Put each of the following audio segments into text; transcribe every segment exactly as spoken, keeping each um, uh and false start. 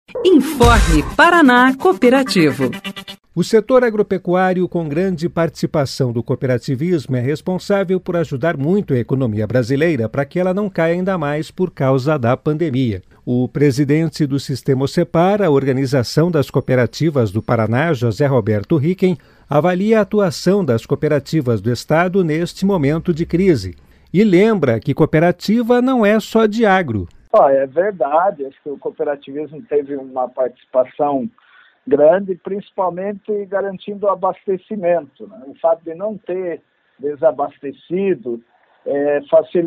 Informe Paraná Cooperativo. O setor agropecuário, com grande participação do cooperativismo, é responsável por ajudar muito a economia brasileira para que ela não caia ainda mais por causa da pandemia. O presidente do Sistema Ocepar, a Organização das Cooperativas do Paraná, José Roberto Ricken, avalia a atuação das cooperativas do Estado neste momento de crise. E lembra que cooperativa não é só de agro. Oh, é verdade, acho que o cooperativismo teve uma participação grande, principalmente garantindo o abastecimento, né? O fato de não ter desabastecido é,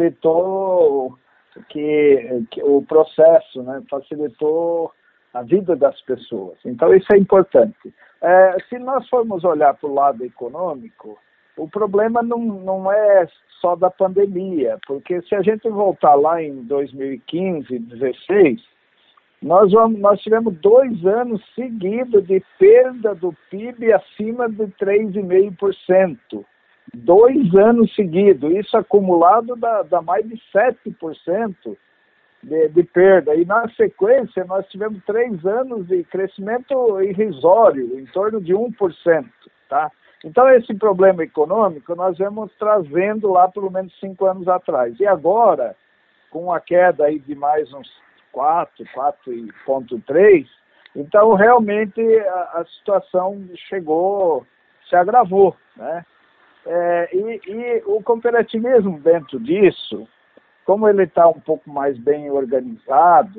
facilitou que, que o processo, né? Facilitou a vida das pessoas. Então isso é importante. É, se nós formos olhar para o lado econômico, o problema não, não é só da pandemia, porque se a gente voltar lá em dois mil e quinze, dezesseis, nós, vamos, nós tivemos dois anos seguidos de perda do P I B acima de três vírgula cinco por cento. Dois anos seguidos, isso acumulado dá, dá mais de sete por cento de, de perda. E na sequência nós tivemos três anos de crescimento irrisório, em torno de um por cento, tá? Então, esse problema econômico nós vamos trazendo lá pelo menos cinco anos atrás. E agora, com a queda aí de mais uns quatro, quatro vírgula três, então realmente a, a situação chegou, se agravou, né? É, e, e o cooperativismo dentro disso, como ele está um pouco mais bem organizado,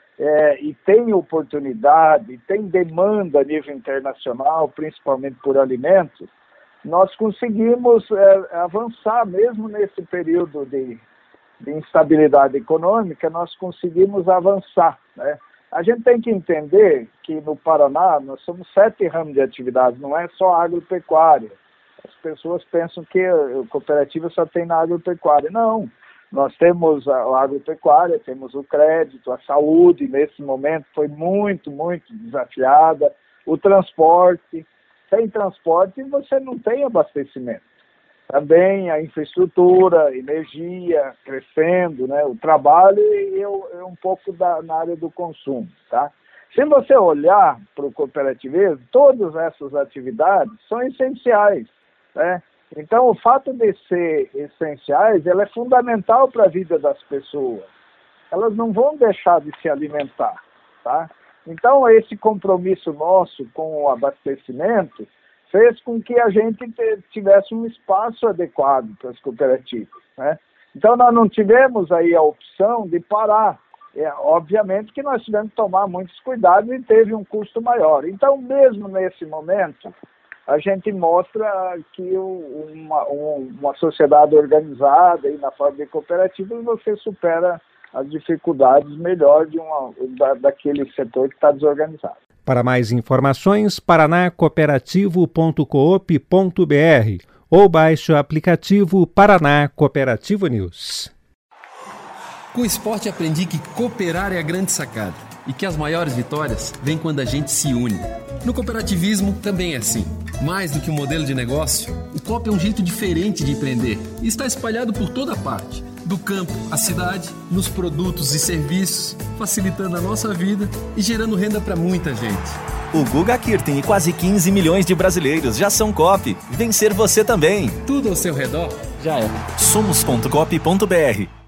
É, e tem oportunidade, tem demanda a nível internacional, principalmente por alimentos, nós conseguimos é, avançar, mesmo nesse período de, de instabilidade econômica, nós conseguimos avançar, né? A gente tem que entender que no Paraná nós somos sete ramos de atividade, não é só agropecuária. As pessoas pensam que a cooperativa só tem na agropecuária. Não. Nós temos a agropecuária, temos o crédito, a saúde, nesse momento foi muito, muito desafiada, o transporte. Sem transporte você não tem abastecimento. Também a infraestrutura, energia crescendo, né? O trabalho e eu, eu um pouco da, na área do consumo, tá? Se você olhar para o cooperativismo, todas essas atividades são essenciais, né? Então, o fato de ser essenciais, ela é fundamental para a vida das pessoas. Elas não vão deixar de se alimentar, tá? Então, esse compromisso nosso com o abastecimento fez com que a gente tivesse um espaço adequado para as cooperativas, né? Então, nós não tivemos aí a opção de parar. É, obviamente que nós tivemos que tomar muitos cuidados e teve um custo maior. Então, mesmo nesse momento, a gente mostra que uma, uma sociedade organizada e na forma de cooperativa você supera as dificuldades melhor de uma, da, daquele setor que está desorganizado. Para mais informações, paraná cooperativo ponto coop ponto br ou baixe o aplicativo Paraná Cooperativo News. Com o esporte aprendi que cooperar é a grande sacada e que as maiores vitórias vêm quando a gente se une. No cooperativismo também é assim. Mais do que um modelo de negócio, o coop é um jeito diferente de empreender e está espalhado por toda parte, do campo à cidade, nos produtos e serviços, facilitando a nossa vida e gerando renda para muita gente. O Guga Kirten e quase quinze milhões de brasileiros já são coop. Vencer você também. Tudo ao seu redor já é. somos ponto coop ponto br